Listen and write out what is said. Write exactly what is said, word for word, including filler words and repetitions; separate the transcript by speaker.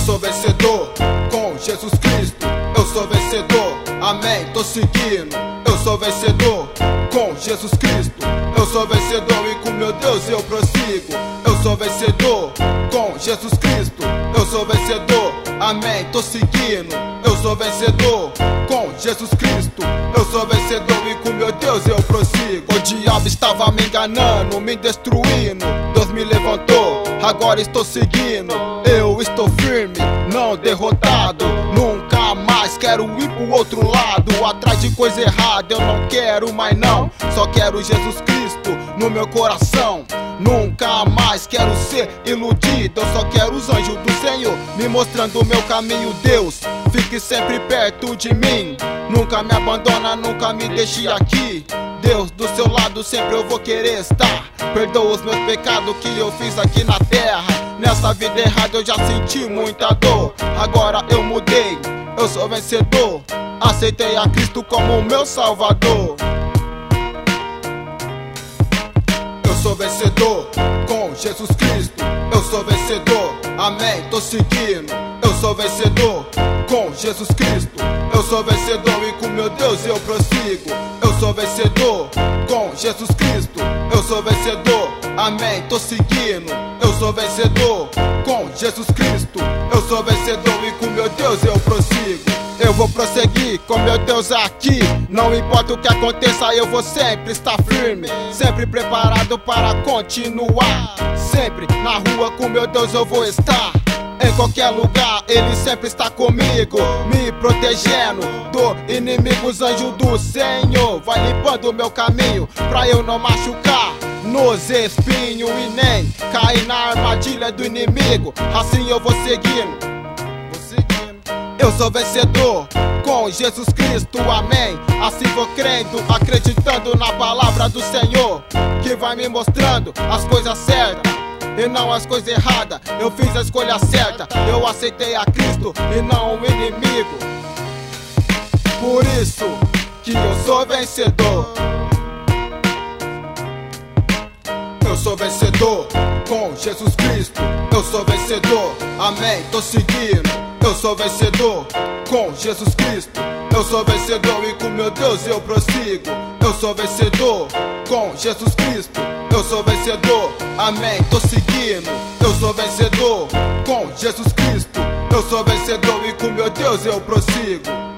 Speaker 1: sou vencedor com Jesus Cristo. Eu sou vencedor, amém, tô seguindo. Eu sou vencedor com Jesus Cristo. Eu sou vencedor e com meu Deus eu prossigo. Eu sou vencedor com Jesus Cristo. Eu sou vencedor, amém, tô seguindo. Eu sou vencedor com Jesus Cristo. Eu sou vencedor e com meu Deus eu prossigo. O diabo estava me enganando, me destruindo. Deus me levantou, agora estou seguindo. Eu estou firme, não derrotado. Nunca mais quero ir pro outro lado, atrás de coisa errada eu não quero mais não. Só quero Jesus Cristo no meu coração. Nunca mais quero ser iludido, eu só quero os anjos do Senhor me mostrando o meu caminho. Deus, fique sempre perto de mim, nunca me abandona, nunca me deixe aqui. Deus, do seu lado sempre eu vou querer estar. Perdoa os meus pecados que eu fiz aqui na terra. Nessa vida errada eu já senti muita dor, agora eu mudei, eu sou vencedor. Aceitei a Cristo como meu Salvador. Eu sou vencedor com Jesus Cristo. Eu sou vencedor, amém, tô seguindo. Eu sou vencedor com Jesus Cristo. Eu sou vencedor e com meu Deus eu prossigo. Eu sou vencedor com Jesus Cristo. Eu sou vencedor, amém, tô seguindo. Eu sou vencedor com Jesus Cristo. Eu sou vencedor e com meu Deus eu prossigo. Eu vou prosseguir com meu Deus aqui. Não importa o que aconteça, eu vou sempre estar firme, sempre preparado para continuar. Sempre na rua com meu Deus eu vou estar. Em qualquer lugar Ele sempre está comigo, me protegendo do inimigo. Os anjos do Senhor vai limpando o meu caminho, pra eu não machucar nos espinhos e nem cair na armadilha do inimigo. Assim eu vou seguindo, vou seguindo. Eu sou vencedor com Jesus Cristo, amém. Assim vou crendo, acreditando na palavra do Senhor, que vai me mostrando as coisas certas e não as coisas erradas. Eu fiz a escolha certa, eu aceitei a Cristo e não o inimigo. Por isso que eu sou vencedor. Eu sou vencedor com Jesus Cristo. Eu sou vencedor, amém, tô seguindo. Eu sou vencedor com Jesus Cristo. Eu sou vencedor e com meu Deus eu prossigo. Eu sou vencedor com Jesus Cristo. Eu sou vencedor, amém, tô seguindo. Eu sou vencedor com Jesus Cristo. Eu sou vencedor e com meu Deus eu prossigo.